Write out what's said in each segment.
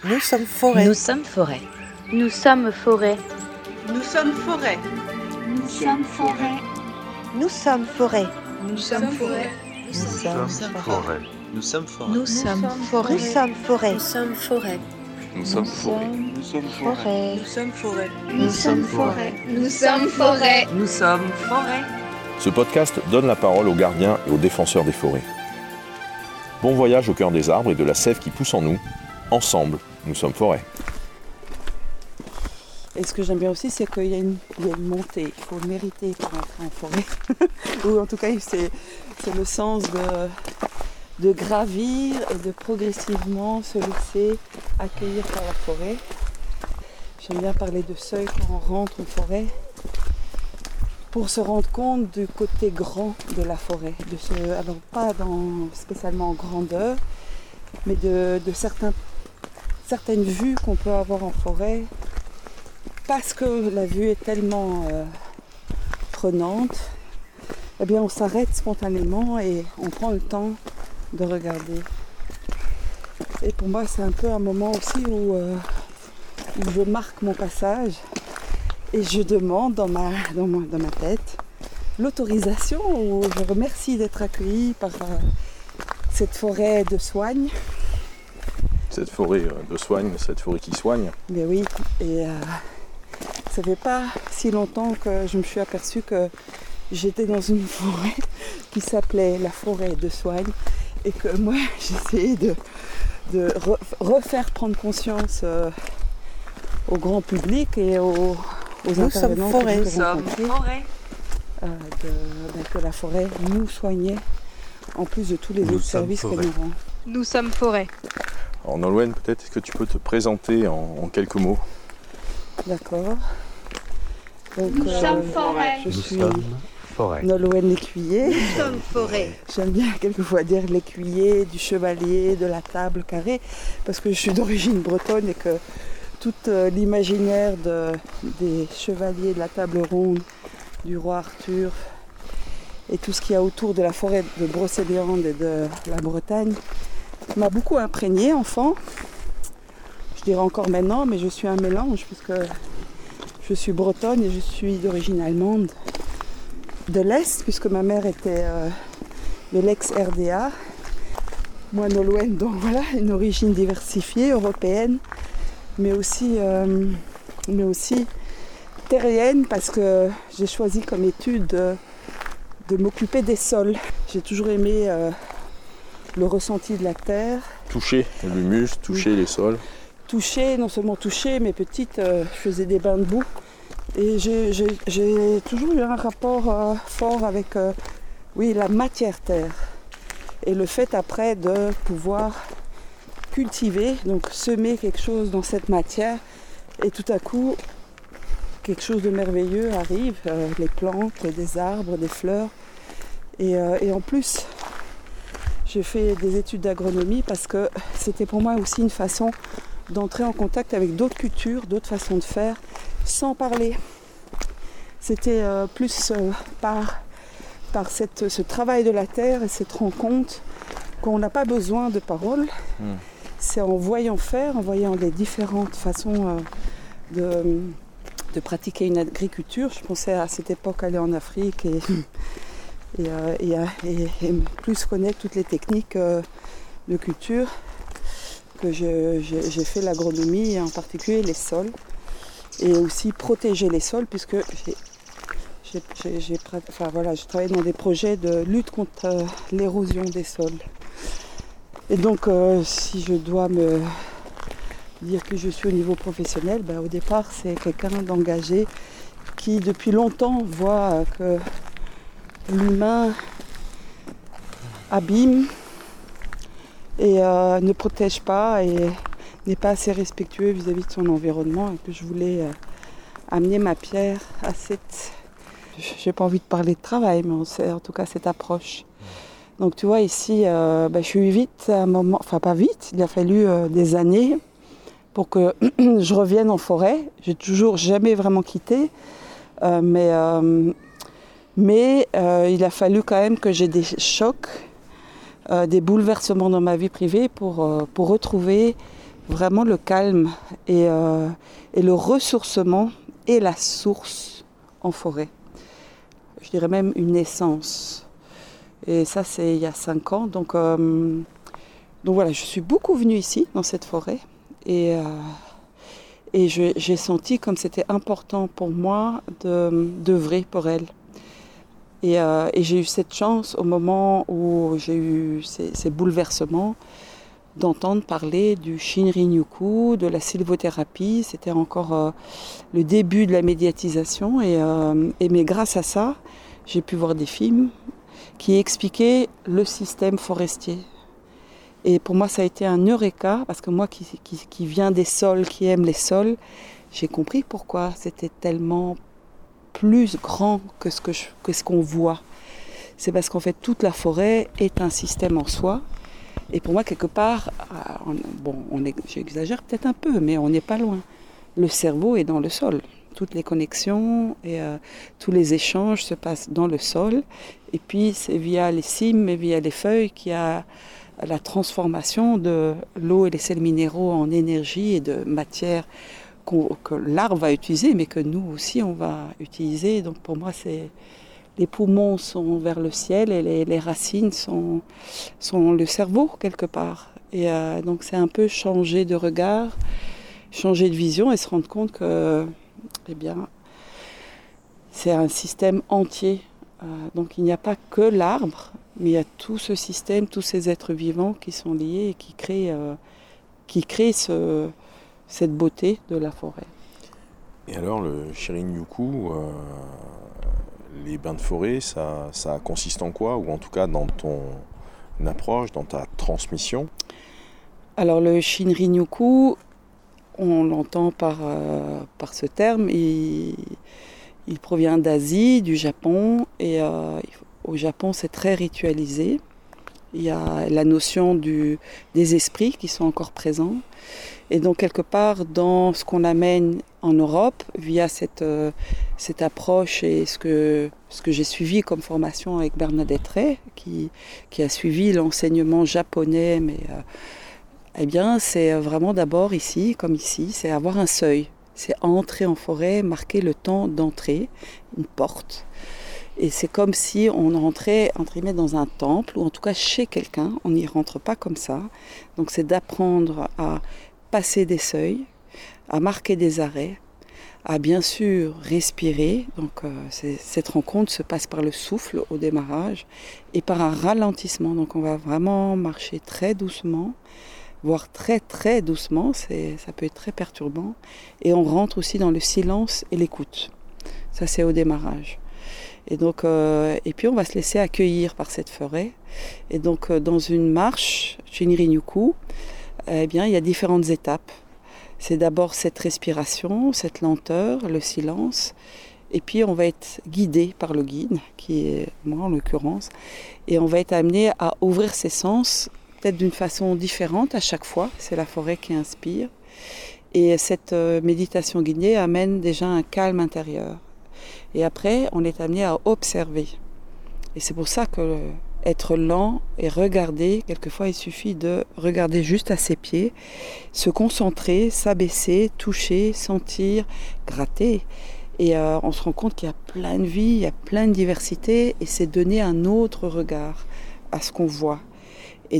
Nous sommes forêt. Nous sommes forêt. Nous sommes forêt. Nous sommes forêt. Nous sommes forêt. Nous sommes forêt. Nous sommes forêt. Nous sommes forêt. Nous sommes forêt. Nous sommes forêt. Nous sommes forêt. Nous sommes forêt. Nous sommes forêt. Nous sommes forêt. Nous sommes forêt. Nous sommes forêt. Nous sommes forêt. Nous sommes forêt. Ce podcast donne la parole aux gardiens et aux défenseurs des forêts. Bon voyage au cœur des arbres et de la sève qui pousse en nous. Ensemble, nous sommes forêt. Et ce que j'aime bien aussi, c'est qu'il y a une montée. Il faut le mériter pour entrer en forêt. Ou en tout cas, c'est le sens de gravir et de progressivement se laisser accueillir par la forêt. J'aime bien parler de seuil quand on rentre en forêt pour se rendre compte du côté grand de la forêt. Alors pas spécialement en grandeur, mais de certaines vues qu'on peut avoir en forêt. Parce que la vue est tellement prenante, eh bien on s'arrête spontanément et on prend le temps de regarder. Et pour moi c'est un peu un moment aussi où je marque mon passage et je demande dans ma tête l'autorisation, où je remercie d'être accueillie par cette forêt de soigne. Cette forêt de soigne, cette forêt qui soigne. Mais oui, et ça fait pas si longtemps que je me suis aperçue que j'étais dans une forêt qui s'appelait la forêt de soigne et que moi j'essayais de refaire prendre conscience au grand public et aux intervenants que Nous j'ai rencontrés, que la forêt nous soignait en plus de tous les autres services qu'elle nous rend. Nous sommes forêt. Alors Nolwenn, peut-être est-ce que tu peux te présenter en quelques mots? D'accord. Donc, Nous sommes forêt. Je suis forêt. Nolwenn l'écuyer. Nous sommes forêt. J'aime bien quelquefois dire l'écuyer, du chevalier, de la table carrée, parce que je suis d'origine bretonne et que tout l'imaginaire des chevaliers de la table ronde, du roi Arthur, et tout ce qu'il y a autour de la forêt de Brocéliande et de la Bretagne m'a beaucoup imprégné enfant. Je dirais encore maintenant, mais je suis un mélange puisque je suis bretonne et je suis d'origine allemande de l'Est, puisque ma mère était de l'ex-RDA. Moi, Nolwenn, donc voilà, une origine diversifiée, européenne, mais aussi terrienne, parce que j'ai choisi comme étude de m'occuper des sols. J'ai toujours aimé le ressenti de la terre. Toucher l'humus, toucher les sols. Toucher, non seulement toucher, mais petite, je faisais des bains de boue. Et j'ai toujours eu un rapport fort avec la matière terre. Et le fait après de pouvoir cultiver, donc semer quelque chose dans cette matière. Et tout à coup, quelque chose de merveilleux arrive, les plantes, des arbres, des fleurs. Et en plus, j'ai fait des études d'agronomie parce que c'était pour moi aussi une façon d'entrer en contact avec d'autres cultures, d'autres façons de faire, sans parler. C'était plus par ce travail de la terre et cette rencontre qu'on n'a pas besoin de paroles. C'est en voyant faire, en voyant les différentes façons de pratiquer une agriculture. Je pensais à cette époque aller en Afrique et plus connaître toutes les techniques de culture. Que j'ai fait l'agronomie et en particulier les sols et aussi protéger les sols puisque j'ai travaillé dans des projets de lutte contre l'érosion des sols. Et donc si je dois me dire que je suis au niveau professionnel, au départ c'est quelqu'un d'engagé qui depuis longtemps voit que l'humain abîme et ne protège pas et n'est pas assez respectueux vis-à-vis de son environnement, et que je voulais amener ma pierre à cette... J'ai pas envie de parler de travail, mais c'est en tout cas cette approche. Donc tu vois ici, je suis vite à un moment, enfin pas vite, il a fallu des années pour que je revienne en forêt. J'ai toujours jamais vraiment quitté, mais il a fallu quand même que j'ai des chocs, des bouleversements dans ma vie privée pour retrouver vraiment le calme et le ressourcement et la source en forêt. Je dirais même une essence. Et ça, c'est il y a 5 ans. Donc voilà, je suis beaucoup venue ici, dans cette forêt. Et j'ai senti comme c'était important pour moi d'œuvrer pour elle. Et j'ai eu cette chance au moment où j'ai eu ces bouleversements d'entendre parler du Shinrin-yoku, de la sylvothérapie. C'était encore le début de la médiatisation. Mais grâce à ça, j'ai pu voir des films qui expliquaient le système forestier. Et pour moi, ça a été un eureka, parce que moi qui viens des sols, qui aime les sols, j'ai compris pourquoi c'était tellement plus grand que ce qu'on voit. C'est parce qu'en fait, toute la forêt est un système en soi. Et pour moi, quelque part, j'exagère peut-être un peu, mais on n'est pas loin. Le cerveau est dans le sol. Toutes les connexions et tous les échanges se passent dans le sol. Et puis, c'est via les cimes et via les feuilles qu'il y a la transformation de l'eau et les sels minéraux en énergie et de matière que l'arbre va utiliser, mais que nous aussi, on va utiliser. Donc, pour moi, les poumons sont vers le ciel et les racines sont le cerveau, quelque part. Et donc, c'est un peu changer de regard, changer de vision et se rendre compte que, c'est un système entier. Donc, il n'y a pas que l'arbre, mais il y a tout ce système, tous ces êtres vivants qui sont liés et qui créent cette beauté de la forêt. Et alors, le Shinrin-yoku, les bains de forêt, ça consiste en quoi? Ou en tout cas, dans ton approche, dans ta transmission? Alors, le Shinrin-yoku, on l'entend par ce terme, il provient d'Asie, du Japon, et au Japon, c'est très ritualisé. Il y a la notion des esprits qui sont encore présents. Et donc, quelque part, dans ce qu'on amène en Europe, via cette approche et ce que j'ai suivi comme formation avec Bernadette Ray, qui a suivi l'enseignement japonais, mais c'est vraiment d'abord ici, comme ici, c'est avoir un seuil. C'est entrer en forêt, marquer le temps d'entrée, une porte. Et c'est comme si on rentrait, entre guillemets, dans un temple, ou en tout cas chez quelqu'un. On n'y rentre pas comme ça. Donc c'est d'apprendre à passer des seuils, à marquer des arrêts, à bien sûr respirer. Donc cette rencontre se passe par le souffle au démarrage et par un ralentissement. Donc on va vraiment marcher très doucement, voire très très doucement, ça peut être très perturbant. Et on rentre aussi dans le silence et l'écoute. Ça, c'est au démarrage. Et donc, et puis on va se laisser accueillir par cette forêt. Et donc, dans une marche, Shinrin-yoku, il y a différentes étapes. C'est d'abord cette respiration, cette lenteur, le silence. Et puis, on va être guidé par le guide, qui est moi en l'occurrence. Et on va être amené à ouvrir ses sens, peut-être d'une façon différente à chaque fois. C'est la forêt qui inspire. Et cette méditation guidée amène déjà un calme intérieur. Et après, on est amené à observer. Et c'est pour ça que être lent et regarder, quelquefois il suffit de regarder juste à ses pieds, se concentrer, s'abaisser, toucher, sentir, gratter. Et on se rend compte qu'il y a plein de vie, il y a plein de diversité, et c'est donner un autre regard à ce qu'on voit. Et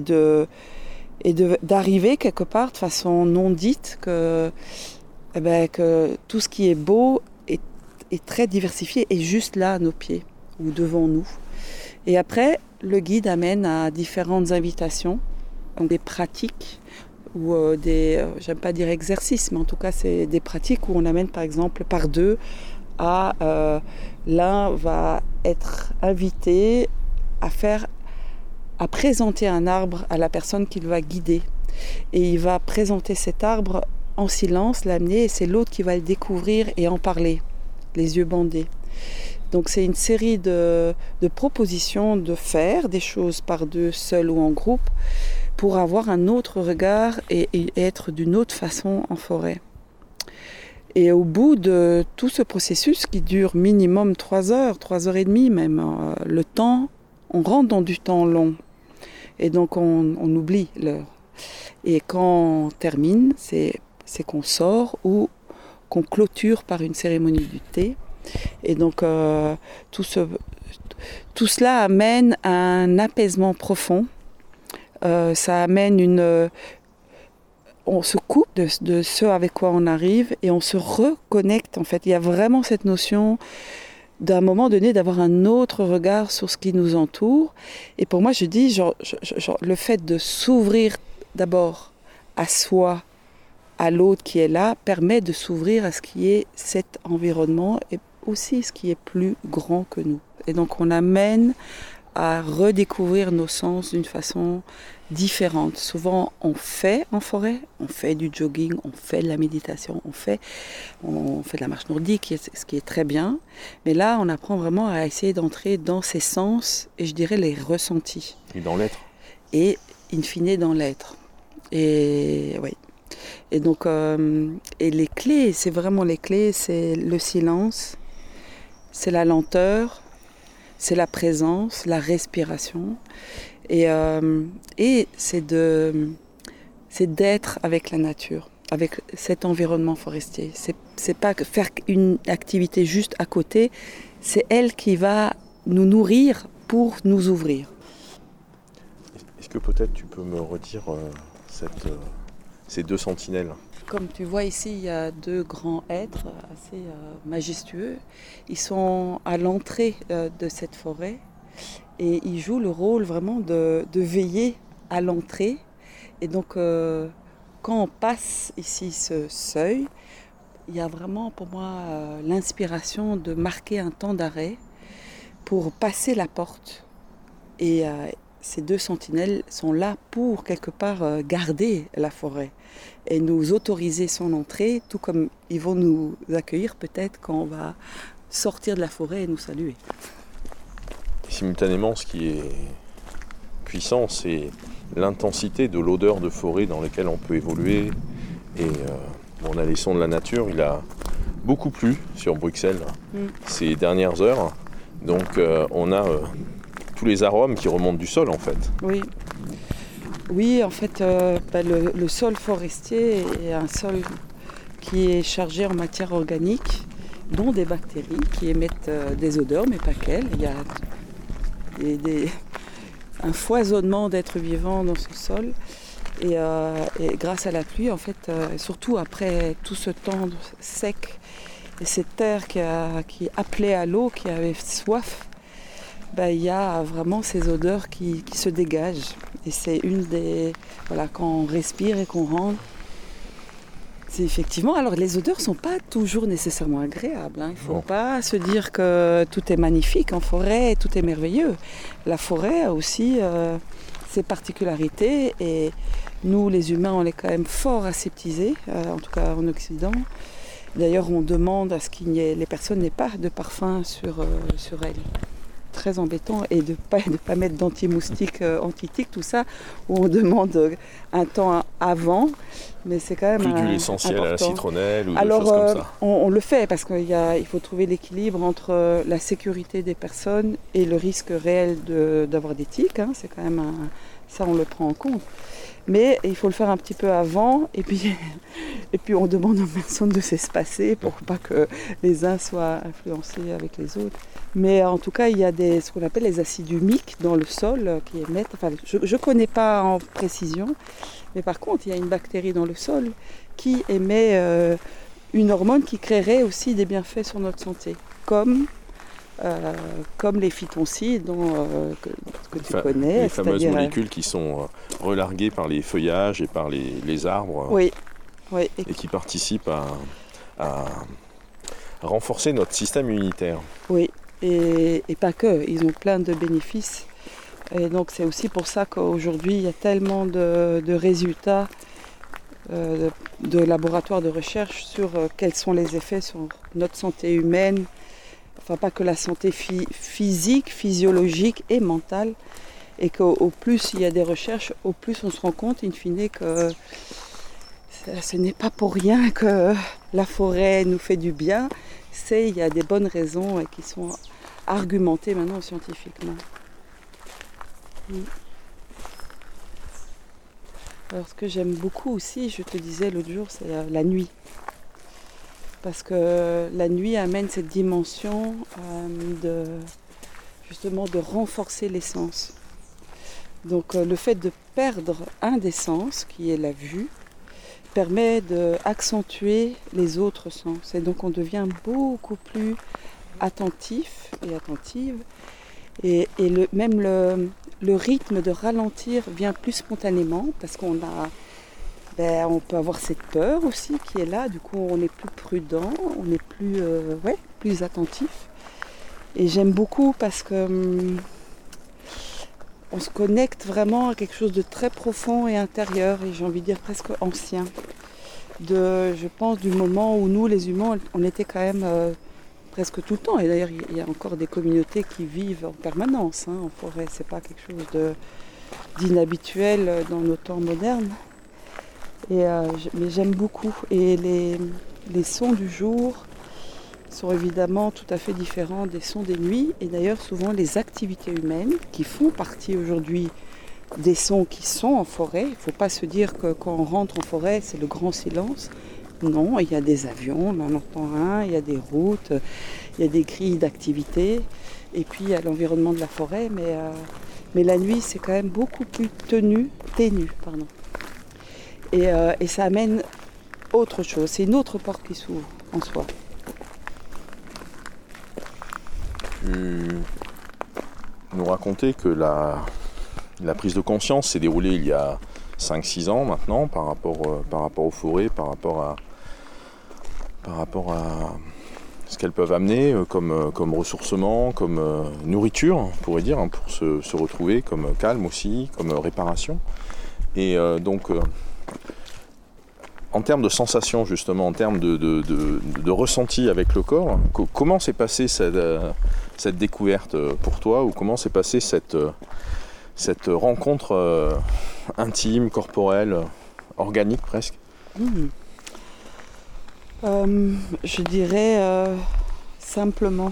d'arriver quelque part de façon non dite que tout ce qui est beau est très diversifié et juste là à nos pieds ou devant nous. Et après, le guide amène à différentes invitations, donc des pratiques ou j'aime pas dire exercices, mais en tout cas c'est des pratiques où on amène par exemple par deux à l'un va être invité à présenter un arbre à la personne qu'il va guider. Et il va présenter cet arbre en silence, l'amener, et c'est l'autre qui va le découvrir et en parler, les yeux bandés. Donc c'est une série de propositions de faire des choses par deux, seul ou en groupe, pour avoir un autre regard et être d'une autre façon en forêt. Et au bout de tout ce processus qui dure minimum 3 heures, 3 heures et demie même, le temps, on rentre dans du temps long. Et donc on oublie l'heure. Et quand on termine, c'est qu'on sort ou qu'on clôture par une cérémonie du thé. Et donc tout cela amène à un apaisement profond. Ça amène on se coupe de ce avec quoi on arrive et on se reconnecte. En fait, il y a vraiment cette notion d'un moment donné d'avoir un autre regard sur ce qui nous entoure. Et pour moi, je dis, le fait de s'ouvrir d'abord à soi, à l'autre qui est là, permet de s'ouvrir à ce qui est cet environnement et aussi ce qui est plus grand que nous. Et donc on amène à redécouvrir nos sens d'une façon différente. Souvent on fait en forêt, on fait du jogging, on fait de la méditation, on fait de la marche nordique, ce qui est très bien. Mais là on apprend vraiment à essayer d'entrer dans ses sens et je dirais les ressentis. Et dans l'être. Et in fine dans l'être. Et oui. Et donc et les clés, c'est vraiment les clés, c'est le silence, c'est la lenteur, c'est la présence, la respiration, et c'est d'être avec la nature, avec cet environnement forestier. C'est pas faire une activité juste à côté, c'est elle qui va nous nourrir pour nous ouvrir. Est-ce que peut-être tu peux me redire ces deux sentinelles? Comme tu vois ici, il y a deux grands êtres assez majestueux. Ils sont à l'entrée de cette forêt et ils jouent le rôle vraiment de veiller à l'entrée. Et donc, quand on passe ici ce seuil, il y a vraiment pour moi l'inspiration de marquer un temps d'arrêt pour passer la porte. Et ces deux sentinelles sont là pour quelque part garder la forêt et nous autoriser son entrée, tout comme ils vont nous accueillir peut-être quand on va sortir de la forêt et nous saluer. Simultanément, ce qui est puissant, c'est l'intensité de l'odeur de forêt dans laquelle on peut évoluer. Et on a les sons de la nature, il a beaucoup plu sur Bruxelles ces dernières heures. Donc on a tous les arômes qui remontent du sol en fait. Oui, en fait, le sol forestier est un sol qui est chargé en matière organique, dont des bactéries qui émettent des odeurs, mais pas qu'elles. Il y a un foisonnement d'êtres vivants dans ce sol. Et grâce à la pluie, en fait, surtout après tout ce temps sec, et cette terre qui appelait à l'eau, qui avait soif, il y a vraiment ces odeurs qui se dégagent. Et c'est une des... Voilà, quand on respire et qu'on rentre, c'est effectivement... Alors les odeurs ne sont pas toujours nécessairement agréables. Il ne faut pas se dire que tout est magnifique en forêt, tout est merveilleux. La forêt a aussi ses particularités et nous, les humains, on est quand même fort aseptisés, en tout cas en Occident. D'ailleurs, on demande à ce qu'il n'y ait... Les personnes n'aient pas de parfum sur elles. Très embêtant, et de pas mettre d'anti-moustiques, anti-tiques, tout ça, où on demande un temps avant, mais c'est quand même plus d'huile essentielle à la citronnelle ou alors, des choses comme ça. On le fait parce qu'il faut trouver l'équilibre entre la sécurité des personnes et le risque réel d'avoir des tiques. C'est quand même ça, on le prend en compte. Mais il faut le faire un petit peu avant et puis on demande aux personnes de s'espacer pour pas que les uns soient influencés avec les autres. Mais en tout cas, il y a ce qu'on appelle les acides humiques dans le sol qui émettent... Enfin, je ne connais pas en précision, mais par contre, il y a une bactérie dans le sol qui émet une hormone qui créerait aussi des bienfaits sur notre santé, comme les phytoncides que tu connais. Les fameuses molécules qui sont relarguées par les feuillages et par les arbres. Oui. Et qui participent à renforcer notre système immunitaire. Oui, et pas que. Ils ont plein de bénéfices. Et donc c'est aussi pour ça qu'aujourd'hui, il y a tellement de résultats de laboratoires de recherche sur quels sont les effets sur notre santé humaine. Enfin, pas que la santé physique, physiologique et mentale. Et qu'au plus il y a des recherches, au plus on se rend compte, in fine, que ce n'est pas pour rien que la forêt nous fait du bien. Il y a des bonnes raisons qui sont argumentées maintenant scientifiquement. Alors ce que j'aime beaucoup aussi, je te disais l'autre jour, c'est la nuit. Parce que la nuit amène cette dimension justement de renforcer les sens. Donc le fait de perdre un des sens, qui est la vue, permet d'accentuer les autres sens. Et donc on devient beaucoup plus attentif et attentive. Et même le rythme de ralentir vient plus spontanément parce qu'on peut avoir cette peur aussi qui est là. Du coup, on est plus prudent, on est plus attentif. Et j'aime beaucoup parce que on se connecte vraiment à quelque chose de très profond et intérieur, et j'ai envie de dire presque ancien. Je pense du moment où nous, les humains, on était quand même presque tout le temps. Et d'ailleurs, il y a encore des communautés qui vivent en permanence en forêt. C'est pas quelque chose d'inhabituel dans nos temps modernes. Mais j'aime beaucoup. Et les sons du jour sont évidemment tout à fait différents des sons des nuits. Et d'ailleurs, souvent, les activités humaines qui font partie aujourd'hui des sons qui sont en forêt. Il ne faut pas se dire que quand on rentre en forêt, c'est le grand silence. Non, il y a des avions, on en entend un, il y a des routes, il y a des grilles d'activité. Et puis, il y a l'environnement de la forêt. Mais la nuit, c'est quand même beaucoup plus ténu. Et ça amène autre chose. C'est une autre porte qui s'ouvre en soi. Tu nous racontais que la prise de conscience s'est déroulée il y a 5-6 ans maintenant par rapport aux forêts, par rapport à ce qu'elles peuvent amener comme ressourcement, comme nourriture, on pourrait dire, pour se retrouver, comme calme aussi, comme réparation. Et donc, en termes de sensations justement, en termes de ressenti avec le corps, comment s'est passée cette découverte pour toi, ou comment s'est passée cette rencontre intime, corporelle, organique presque? Je dirais simplement.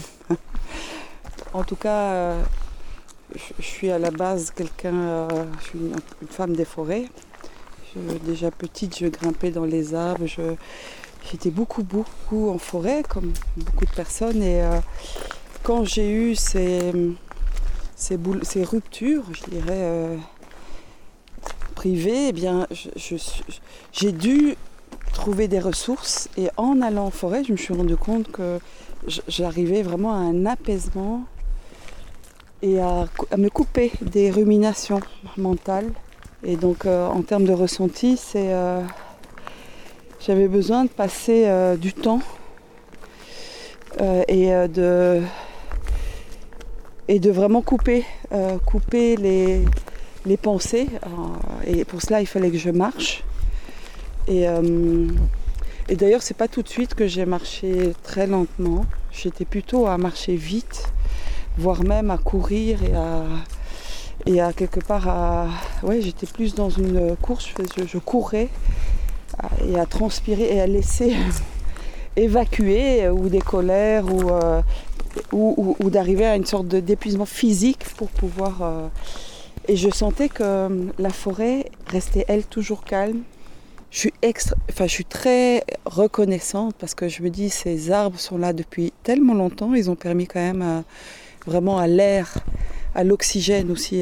En tout cas, je suis à la base je suis une femme des forêts. Déjà petite, je grimpais dans les arbres. J'étais beaucoup en forêt, comme beaucoup de personnes. Et quand j'ai eu ces ruptures, je dirais, privées, eh bien, j'ai dû trouver des ressources. Et en allant en forêt, je me suis rendu compte que j'arrivais vraiment à un apaisement et à me couper des ruminations mentales. Et donc, en termes de ressenti, j'avais besoin de passer du temps et de vraiment couper les pensées. Et pour cela, il fallait que je marche. Et d'ailleurs, c'est pas tout de suite que j'ai marché très lentement. J'étais plutôt à marcher vite, voire même à courir et à quelque part j'étais plus dans une course. Je courais et à transpirer et à laisser évacuer ou des colères ou d'arriver à une sorte d'épuisement physique pour pouvoir. Et je sentais que la forêt restait elle toujours calme. Je suis très reconnaissante parce que je me dis ces arbres sont là depuis tellement longtemps. Ils ont permis quand même vraiment à l'air, à l'oxygène aussi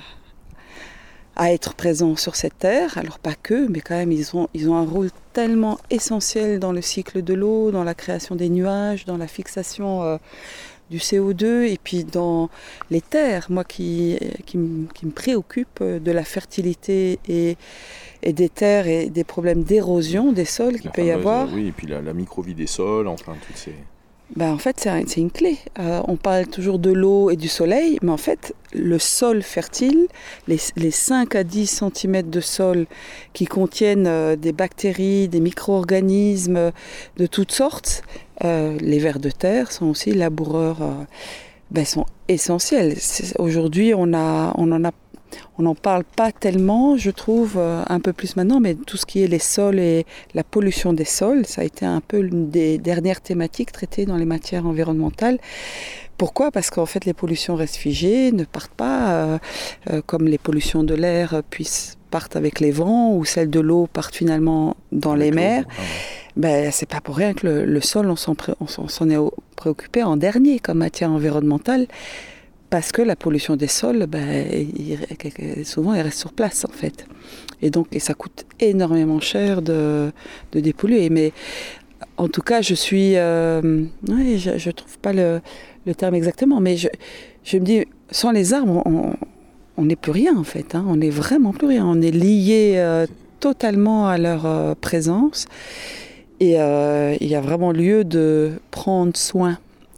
à être présents sur cette terre. Alors pas que, mais quand même ils ont un rôle tellement essentiel dans le cycle de l'eau, dans la création des nuages, dans la fixation du CO2 et puis dans les terres. Moi qui me préoccupe de la fertilité et des terres et des problèmes d'érosion des sols qu'il peut y avoir. Oui, et puis la microvie des sols, enfin toutes ces... En fait, c'est une clé. On parle toujours de l'eau et du soleil, mais en fait, le sol fertile, les 5 à 10 cm de sol qui contiennent des bactéries, des micro-organismes de toutes sortes, les vers de terre sont aussi laboureurs, sont essentiels. Aujourd'hui, on on n'en parle pas tellement, je trouve, un peu plus maintenant, mais tout ce qui est les sols et la pollution des sols, ça a été un peu l'une des dernières thématiques traitées dans les matières environnementales. Pourquoi ? Parce qu'en fait, les pollutions restent figées, ne partent pas, comme les pollutions de l'air partent avec les vents, ou celles de l'eau partent finalement dans les mers. C'est pas pour rien que le sol, on s'en est préoccupé en dernier comme matière environnementale, parce que la pollution des sols, souvent, elle reste sur place, en fait. Et ça coûte énormément cher de dépolluer. Mais en tout cas, je trouve pas le terme exactement, mais je me dis, sans les arbres, on n'est plus rien, en fait. On n'est vraiment plus rien. On est lié totalement à leur présence. Et il y a vraiment lieu de prendre soin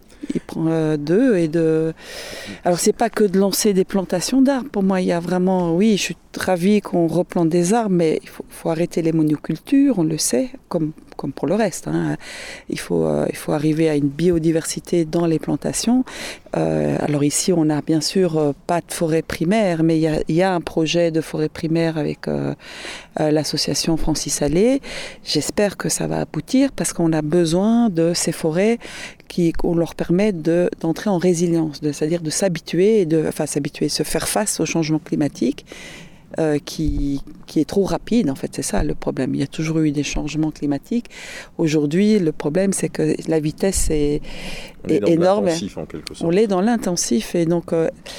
d'eux et de... Alors, c'est pas que de lancer des plantations d'arbres. Pour moi, il y a vraiment... Oui, je suis ravie qu'on replante des arbres, mais il faut arrêter les monocultures, on le sait, comme pour le reste. Il faut arriver à une biodiversité dans les plantations. Alors ici, on n'a bien sûr pas de forêt primaire, mais il y a un projet de forêt primaire avec l'association Francis Allais. J'espère que ça va aboutir, parce qu'on a besoin de ces forêts qu'on leur permet d'entrer en résilience, c'est-à-dire de s'habituer, se faire face au changement climatique. Qui est trop rapide, en fait, c'est ça le problème. Il y a toujours eu des changements climatiques. Aujourd'hui, le problème, c'est que la vitesse est énorme. L'intensif, en quelque sorte. On est dans l'intensif, et donc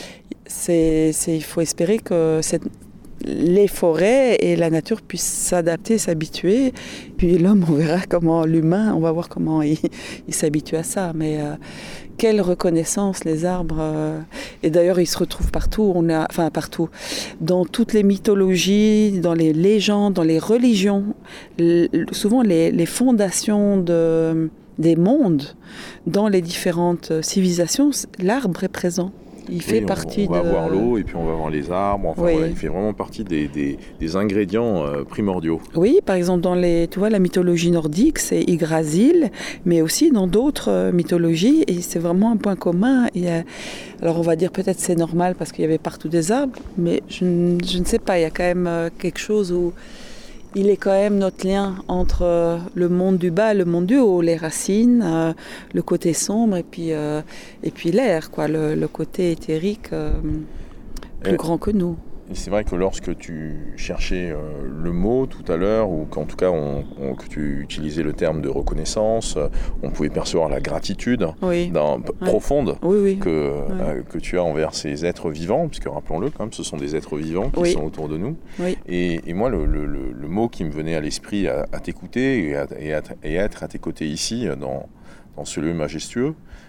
il faut espérer que les forêts et la nature puissent s'adapter, s'habituer. Puis l'homme, l'humain, on va voir comment il s'habitue à ça. Mais quelle reconnaissance, les arbres. Et d'ailleurs, ils se retrouvent partout. Partout. Dans toutes les mythologies, dans les légendes, dans les religions. Souvent, les fondations des mondes, dans les différentes civilisations, l'arbre est présent. Il fait partie on va avoir l'eau, et puis on va avoir les arbres. Il fait vraiment partie des ingrédients primordiaux. Oui, par exemple, dans la mythologie nordique, c'est Yggdrasil, mais aussi dans d'autres mythologies, et c'est vraiment un point commun. Alors on va dire peut-être c'est normal parce qu'il y avait partout des arbres, mais je ne sais pas, il y a quand même quelque chose où il est quand même notre lien entre le monde du bas et le monde du haut, les racines, le côté sombre et puis l'air, le côté éthérique plus grand que nous. Et c'est vrai que lorsque tu cherchais le mot tout à l'heure, ou qu'en tout cas que tu utilisais le terme de reconnaissance, on pouvait percevoir la gratitude profonde que tu as envers ces êtres vivants, puisque rappelons-le quand même, ce sont des êtres vivants qui sont autour de nous. Oui. Et moi, le mot qui me venait à l'esprit à t'écouter et à être à tes côtés ici, dans ce lieu majestueux,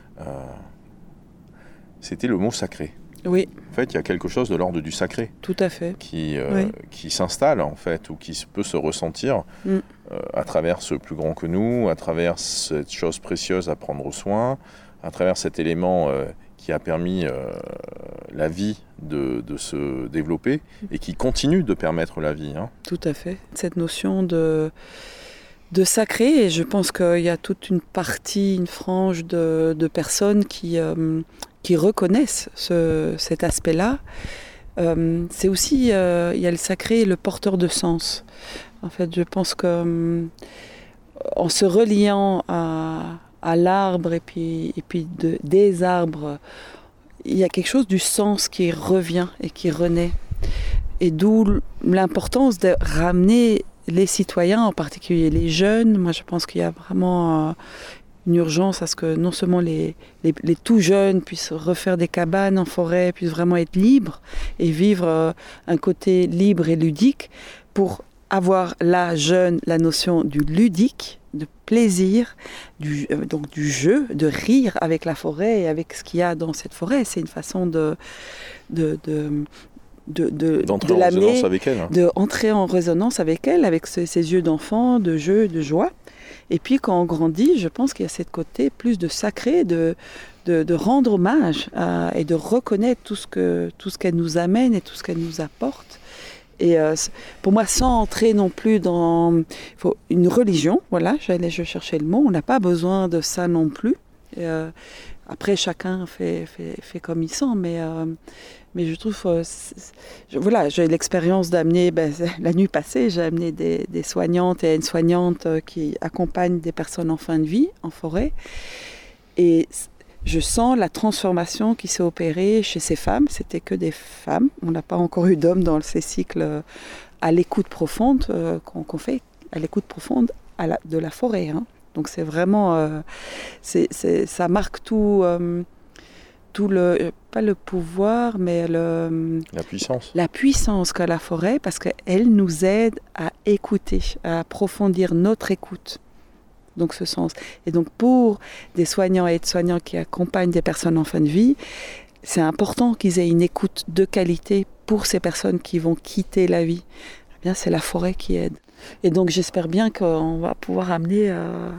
c'était le mot sacré. Oui. En fait, il y a quelque chose de l'ordre du sacré. Tout à fait. Qui s'installe, en fait, ou qui peut se ressentir à travers ce plus grand que nous, à travers cette chose précieuse à prendre soin, à travers cet élément qui a permis la vie de se développer et qui continue de permettre la vie. Tout à fait. Cette notion de sacré, et je pense qu'il y a toute une frange de personnes qui reconnaissent cet aspect-là. C'est aussi, il y a le sacré et le porteur de sens. En fait, je pense que en se reliant à l'arbre et puis des arbres, il y a quelque chose du sens qui revient et qui renaît. Et d'où l'importance de ramener les citoyens, en particulier les jeunes. Moi, je pense qu'il y a vraiment une urgence à ce que non seulement les tout jeunes puissent refaire des cabanes en forêt, puissent vraiment être libres et vivre un côté libre et ludique, pour avoir la notion du ludique, de plaisir, donc du jeu, de rire avec la forêt et avec ce qu'il y a dans cette forêt. C'est une façon d'entrer en résonance avec elle. D'entrer en résonance avec elle, avec ses yeux d'enfant, de jeu, de joie. Et puis quand on grandit, je pense qu'il y a cette côté plus de sacré, de rendre hommage et de reconnaître tout ce qu'elle nous amène et tout ce qu'elle nous apporte. Et pour moi, sans entrer non plus dans une religion, je cherchais le mot, on n'a pas besoin de ça non plus. Après, chacun fait comme il sent, Mais je trouve, j'ai l'expérience d'amener, la nuit passée, j'ai amené des soignantes et aides-soignantes qui accompagnent des personnes en fin de vie, en forêt. Et je sens la transformation qui s'est opérée chez ces femmes. C'était que des femmes. On n'a pas encore eu d'hommes dans ces cycles à l'écoute profonde qu'on fait, à l'écoute profonde de la forêt. Hein. Donc c'est vraiment, ça marque tout le, pas le pouvoir, mais la puissance. La puissance qu'a la forêt, parce qu'elle nous aide à écouter, à approfondir notre écoute. Donc ce sens. Et donc pour des soignants et aides-soignants qui accompagnent des personnes en fin de vie, c'est important qu'ils aient une écoute de qualité pour ces personnes qui vont quitter la vie. Eh bien, c'est la forêt qui aide. Et donc j'espère bien qu'on va pouvoir amener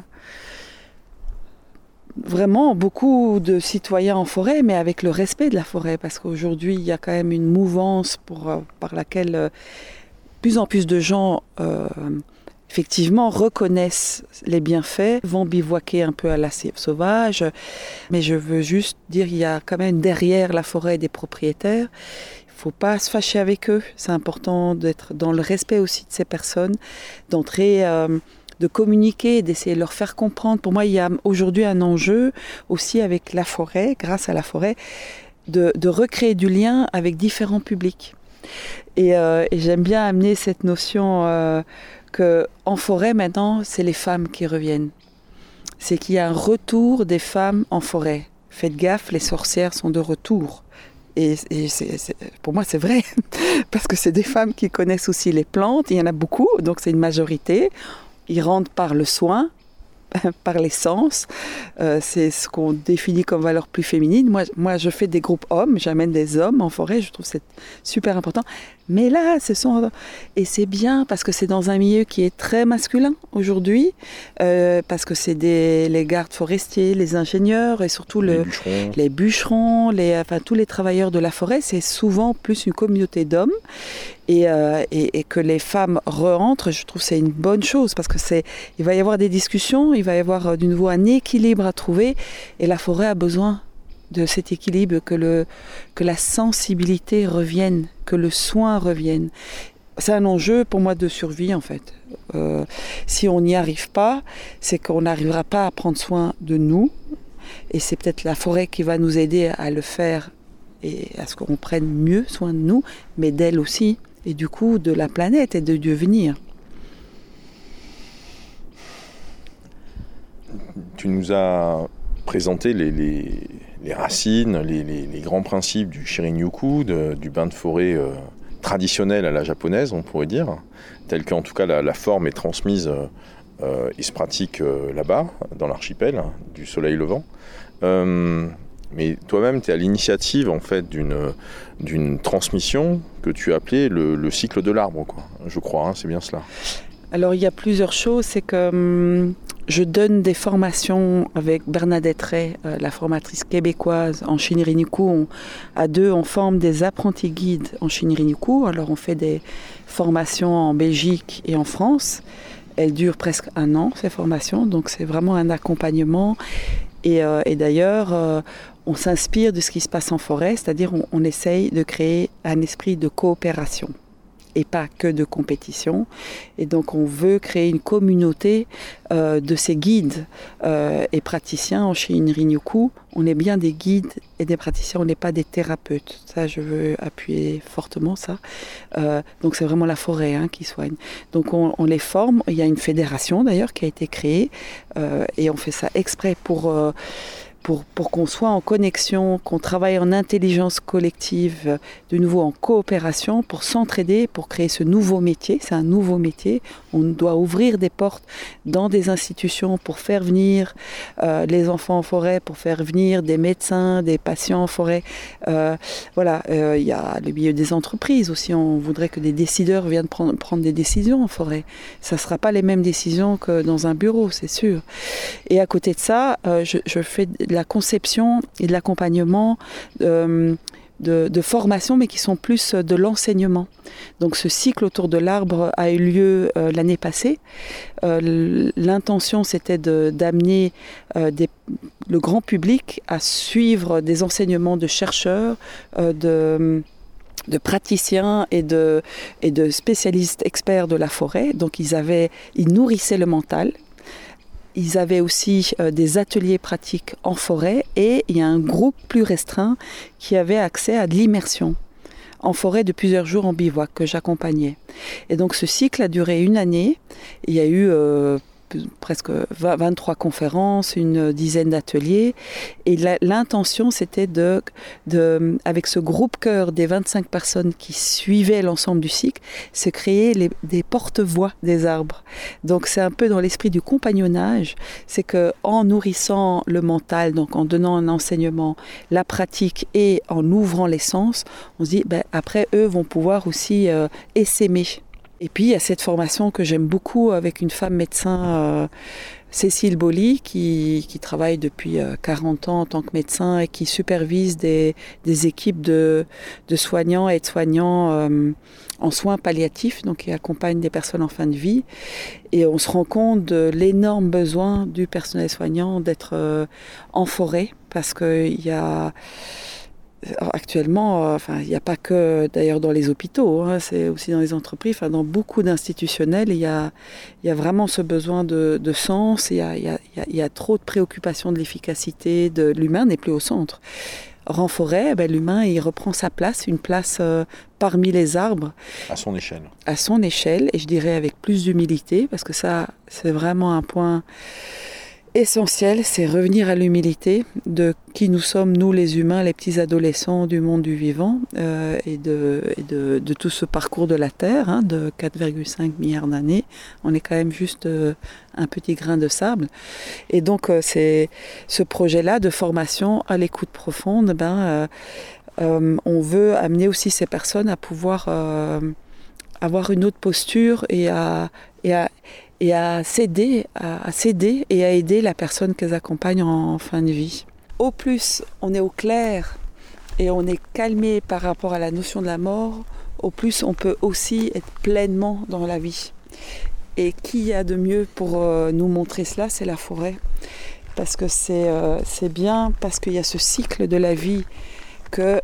vraiment beaucoup de citoyens en forêt, mais avec le respect de la forêt, parce qu'aujourd'hui il y a quand même une mouvance par laquelle plus en plus de gens effectivement reconnaissent les bienfaits, vont bivouaquer un peu à la sauvage, mais je veux juste dire il y a quand même derrière la forêt des propriétaires. Il ne faut pas se fâcher avec eux, c'est important d'être dans le respect aussi de ces personnes, d'entrer, de communiquer, d'essayer de leur faire comprendre. Pour moi, il y a aujourd'hui un enjeu aussi avec la forêt, grâce à la forêt, de recréer du lien avec différents publics. Et j'aime bien amener cette notion qu'en forêt, maintenant, c'est les femmes qui reviennent. C'est qu'il y a un retour des femmes en forêt. Faites gaffe, les sorcières sont de retour. Et pour moi, c'est vrai, parce que c'est des femmes qui connaissent aussi les plantes, il y en a beaucoup, donc c'est une majorité. Ils rentrent par le soin, par les sens. C'est ce qu'on définit comme valeur plus féminine. Moi, je fais des groupes hommes, j'amène des hommes en forêt, je trouve que c'est super important. Mais là, et c'est bien parce que c'est dans un milieu qui est très masculin aujourd'hui, parce que c'est les gardes forestiers, les ingénieurs et surtout les bûcherons, tous les travailleurs de la forêt, c'est souvent plus une communauté d'hommes. Et que les femmes rentrent, je trouve que c'est une bonne chose parce que il va y avoir des discussions, il va y avoir de nouveau un équilibre à trouver et la forêt a besoin de cet équilibre, que la sensibilité revienne, que le soin revienne. C'est un enjeu pour moi de survie en fait. Si on n'y arrive pas, c'est qu'on n'arrivera pas à prendre soin de nous et c'est peut-être la forêt qui va nous aider à le faire et à ce qu'on prenne mieux soin de nous, mais d'elle aussi. Et du coup, de la planète et de Dieu venir. Tu nous as présenté les racines, les grands principes du Shirin-yoku, du bain de forêt traditionnel à la japonaise, on pourrait dire, tel qu'en tout cas la forme est transmise et se pratique là-bas, dans l'archipel du soleil levant. Mais toi-même, tu es à l'initiative en fait d'une transmission que tu as appelée le cycle de l'arbre, quoi. Je crois, c'est bien cela. Alors il y a plusieurs choses, c'est que je donne des formations avec Bernadette Ray, la formatrice québécoise en Shinrin-yoku. À deux, on forme des apprentis guides en Shinrin-yoku. Alors on fait des formations en Belgique et en France. Elles durent presque 1 an, ces formations, donc c'est vraiment un accompagnement. Et d'ailleurs, on s'inspire de ce qui se passe en forêt, c'est-à-dire on essaye de créer un esprit de coopération et pas que de compétition. Et donc on veut créer une communauté de ces guides et praticiens en Shinrin-yoku. On est bien des guides et des praticiens, on n'est pas des thérapeutes. Ça, je veux appuyer fortement ça. Donc c'est vraiment la forêt qui soigne. Donc on les forme. Il y a une fédération d'ailleurs qui a été créée et on fait ça exprès pour qu'on soit en connexion, qu'on travaille en intelligence collective, de nouveau en coopération, pour s'entraider, pour créer ce nouveau métier. C'est un nouveau métier. On doit ouvrir des portes dans des institutions pour faire venir les enfants en forêt, pour faire venir des médecins, des patients en forêt. Il y a le milieu des entreprises aussi. On voudrait que des décideurs viennent prendre des décisions en forêt. Ça ne sera pas les mêmes décisions que dans un bureau, c'est sûr. Et à côté de ça, je fais de la conception et de l'accompagnement de formation, mais qui sont plus de l'enseignement. Donc ce cycle autour de l'arbre a eu lieu l'année passée. L'intention, c'était d'amener le grand public à suivre des enseignements de chercheurs, de praticiens et de spécialistes experts de la forêt. Donc ils nourrissaient le mental. Ils avaient aussi des ateliers pratiques en forêt et il y a un groupe plus restreint qui avait accès à de l'immersion en forêt de plusieurs jours en bivouac que j'accompagnais. Et donc ce cycle a duré 1 année. Il y a eu presque 23 conférences, une dizaine d'ateliers. Et l'intention, c'était avec ce groupe cœur des 25 personnes qui suivaient l'ensemble du cycle, c'est créer des porte-voix des arbres. Donc c'est un peu dans l'esprit du compagnonnage, c'est qu'en nourrissant le mental, donc en donnant un enseignement, la pratique et en ouvrant les sens, on se dit, après eux vont pouvoir aussi essaimer. Et puis il y a cette formation que j'aime beaucoup avec une femme médecin, Cécile Boly, qui travaille depuis 40 ans en tant que médecin et qui supervise des équipes de soignants et de soignants en soins palliatifs, donc qui accompagnent des personnes en fin de vie. Et on se rend compte de l'énorme besoin du personnel soignant d'être en forêt, parce qu'il y a... Actuellement, il n'y a pas que d'ailleurs dans les hôpitaux, c'est aussi dans les entreprises, dans beaucoup d'institutionnels, il y a vraiment ce besoin de sens, il y a trop de préoccupations de l'efficacité, l'humain n'est plus au centre. Or en forêt, l'humain il reprend sa place, une place parmi les arbres. À son échelle. À son échelle, et je dirais avec plus d'humilité, parce que ça c'est vraiment un point essentiel, c'est revenir à l'humilité de qui nous sommes, nous les humains, les petits adolescents du monde du vivant et de tout ce parcours de la Terre, de 4,5 milliards d'années. On est quand même juste un petit grain de sable. Et donc c'est ce projet-là de formation à l'écoute profonde, on veut amener aussi ces personnes à pouvoir avoir une autre posture et à céder et à aider la personne qu'elles accompagnent en fin de vie. Au plus on est au clair et on est calmé par rapport à la notion de la mort, au plus on peut aussi être pleinement dans la vie. Et qui y a de mieux pour nous montrer cela, c'est la forêt. Parce que c'est bien, parce qu'il y a ce cycle de la vie que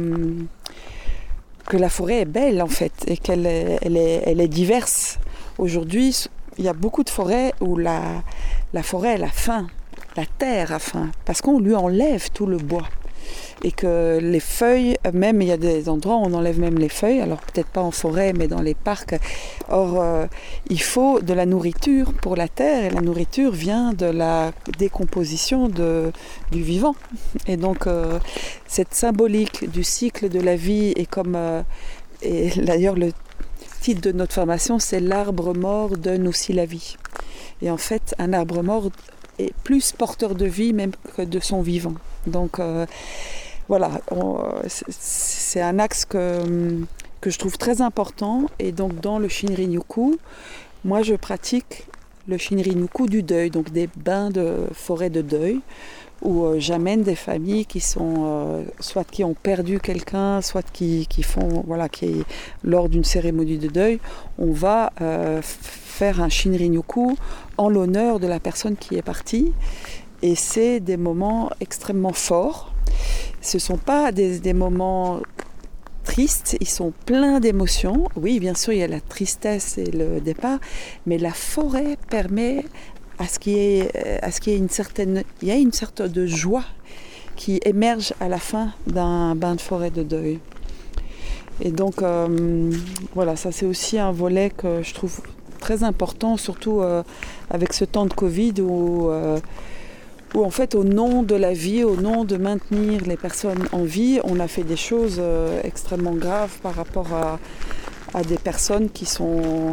la forêt est belle en fait et qu'elle est diverse. Aujourd'hui, il y a beaucoup de forêts où la forêt elle a faim, la terre a faim, parce qu'on lui enlève tout le bois. Et que les feuilles, même il y a des endroits où on enlève même les feuilles, alors peut-être pas en forêt, mais dans les parcs. Or, il faut de la nourriture pour la terre, et la nourriture vient de la décomposition du vivant. Et donc, cette symbolique du cycle de la vie, et d'ailleurs le titre de notre formation, c'est « L'arbre mort donne aussi la vie ». Et en fait, un arbre mort est plus porteur de vie même que de son vivant. Donc voilà, c'est un axe que je trouve très important. Et donc dans le Shinrin-yoku, moi je pratique le Shinrin-yoku du deuil, donc des bains de forêt de deuil, où j'amène des familles qui sont soit qui ont perdu quelqu'un, soit qui font lors d'une cérémonie de deuil, on va faire un Shinrin-yoku en l'honneur de la personne qui est partie. Et c'est des moments extrêmement forts. Ce ne sont pas des moments tristes, ils sont pleins d'émotions. Oui, bien sûr, il y a la tristesse et le départ, mais la forêt permet à ce qu'il y ait une certaine de joie qui émerge à la fin d'un bain de forêt de deuil. Et donc, voilà, ça c'est aussi un volet que je trouve très important, surtout avec ce temps de Covid où en fait, au nom de la vie, au nom de maintenir les personnes en vie, on a fait des choses extrêmement graves par rapport à des personnes qui sont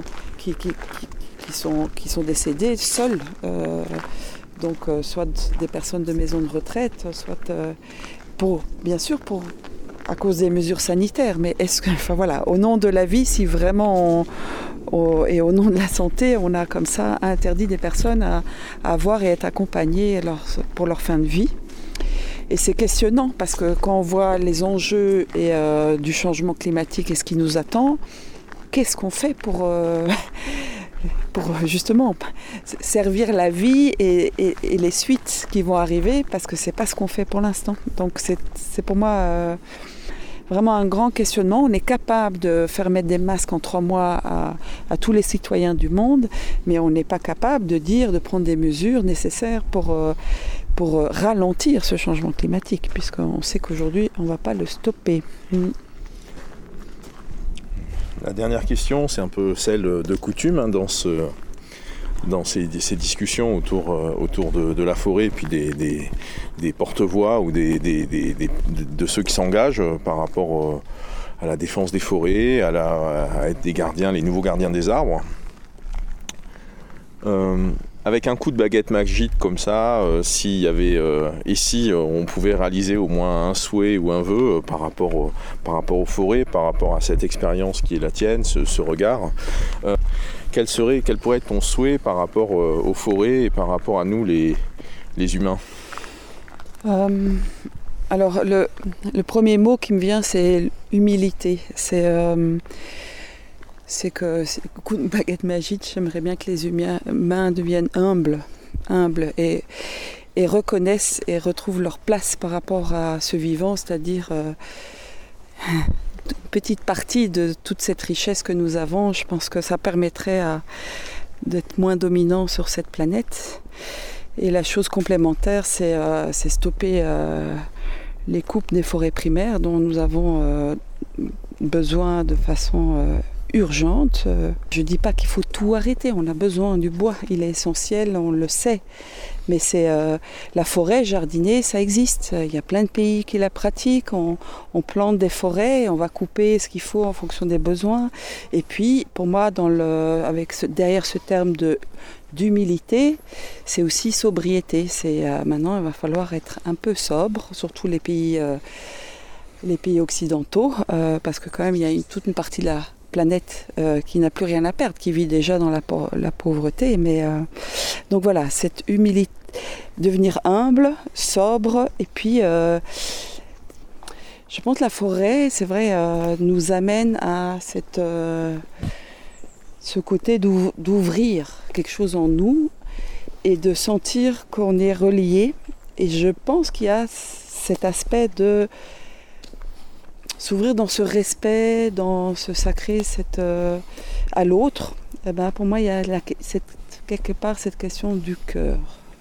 décédées seules. Donc, soit des personnes de maisons de retraite, soit à cause des mesures sanitaires. Mais au nom de la vie, si vraiment et au nom de la santé, on a comme ça interdit des personnes à voir et être accompagnées pour leur fin de vie. c'est questionnant parce que quand on voit les enjeux du changement climatique et ce qui nous attend, qu'est-ce qu'on fait pour justement servir la vie et les suites qui vont arriver, parce que c'est pas ce qu'on fait pour l'instant. Donc c'est pour moi vraiment un grand questionnement. On est capable de faire mettre des masques en 3 mois à tous les citoyens du monde, mais on n'est pas capable de prendre des mesures nécessaires pour ralentir ce changement climatique, puisqu'on sait qu'aujourd'hui on ne va pas le stopper. La dernière question, c'est un peu celle de coutume dans ces discussions autour de la forêt et puis des porte-voix ou de ceux qui s'engagent par rapport à la défense des forêts, à être des gardiens, les nouveaux gardiens des arbres. Avec un coup de baguette magique comme ça, s'il y avait si on pouvait réaliser au moins un souhait ou un vœu par rapport aux forêts, par rapport à cette expérience qui est la tienne, ce regard, quel pourrait être ton souhait par rapport aux forêts et par rapport à nous les humains? Alors le premier mot qui me vient, c'est humilité. C'est que coup de baguette magique, j'aimerais bien que les humains deviennent humbles et reconnaissent et retrouvent leur place par rapport à ce vivant, c'est-à-dire une petite partie de toute cette richesse que nous avons. Je pense que ça permettrait d'être moins dominant sur cette planète. Et la chose complémentaire, c'est stopper les coupes des forêts primaires dont nous avons besoin de façon urgente. Je ne dis pas qu'il faut tout arrêter, on a besoin du bois, il est essentiel, on le sait. Mais la forêt jardinée, ça existe. Il y a plein de pays qui la pratiquent. On plante des forêts, on va couper ce qu'il faut en fonction des besoins. Et puis, pour moi, derrière ce terme d'humilité, c'est aussi sobriété. Maintenant, il va falloir être un peu sobre, surtout les pays occidentaux, parce que quand même, il y a toute une partie de la planète qui n'a plus rien à perdre, qui vit déjà dans la pauvreté. Mais donc voilà, cette humilité, devenir humble, sobre, et puis je pense que la forêt, c'est vrai, nous amène à ce côté d'ouvrir quelque chose en nous et de sentir qu'on est relié. Et je pense qu'il y a cet aspect de s'ouvrir dans ce respect, dans ce sacré, à l'autre. Et ben, pour moi, il y a quelque part cette question du cœur.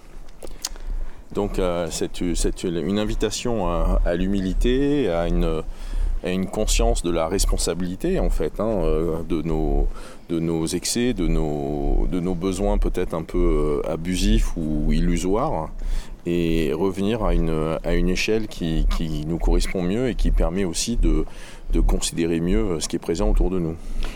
Donc c'est une invitation à l'humilité, à une conscience de la responsabilité en fait, de nos excès, de nos besoins peut-être un peu abusifs ou illusoires, et revenir à une échelle qui nous correspond mieux et qui permet aussi de considérer mieux ce qui est présent autour de nous.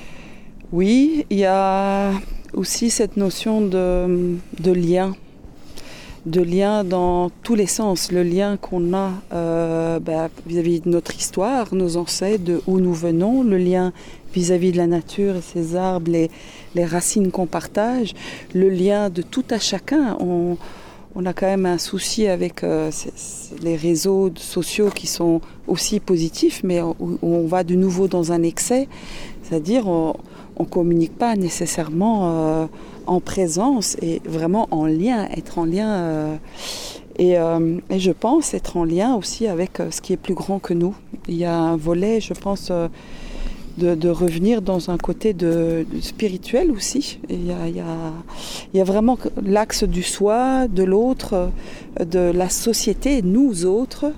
Oui, il y a aussi cette notion de lien. De lien dans tous les sens, le lien qu'on a vis-à-vis de notre histoire, nos ancêtres, de où nous venons, le lien vis-à-vis de la nature et ses arbres, les racines qu'on partage, le lien de tout à chacun. On a quand même un souci avec les réseaux sociaux qui sont aussi positifs, mais où on va de nouveau dans un excès, c'est-à-dire on ne communique pas nécessairement en présence et vraiment en lien, être en lien. Et je pense être en lien aussi avec ce qui est plus grand que nous. Il y a un volet, je pense, de revenir dans un côté de spirituel aussi. Il y a vraiment l'axe du soi, de l'autre, de la société, nous autres,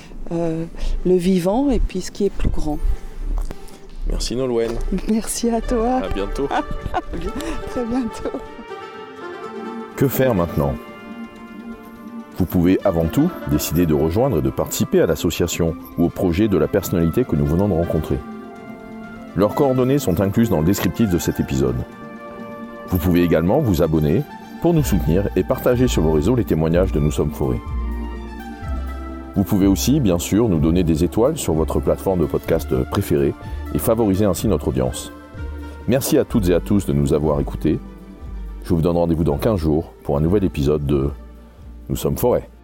le vivant et puis ce qui est plus grand. Merci Nolwenn. Merci à toi. À bientôt. Très bientôt. Que faire maintenant ? Vous pouvez avant tout décider de rejoindre et de participer à l'association ou au projet de la personnalité que nous venons de rencontrer. Leurs coordonnées sont incluses dans le descriptif de cet épisode. Vous pouvez également vous abonner pour nous soutenir et partager sur vos réseaux les témoignages de Nous sommes Forêt. Vous pouvez aussi, bien sûr, nous donner des étoiles sur votre plateforme de podcast préférée et favoriser ainsi notre audience. Merci à toutes et à tous de nous avoir écoutés. Je vous donne rendez-vous dans 15 jours pour un nouvel épisode de Nous sommes Forêt.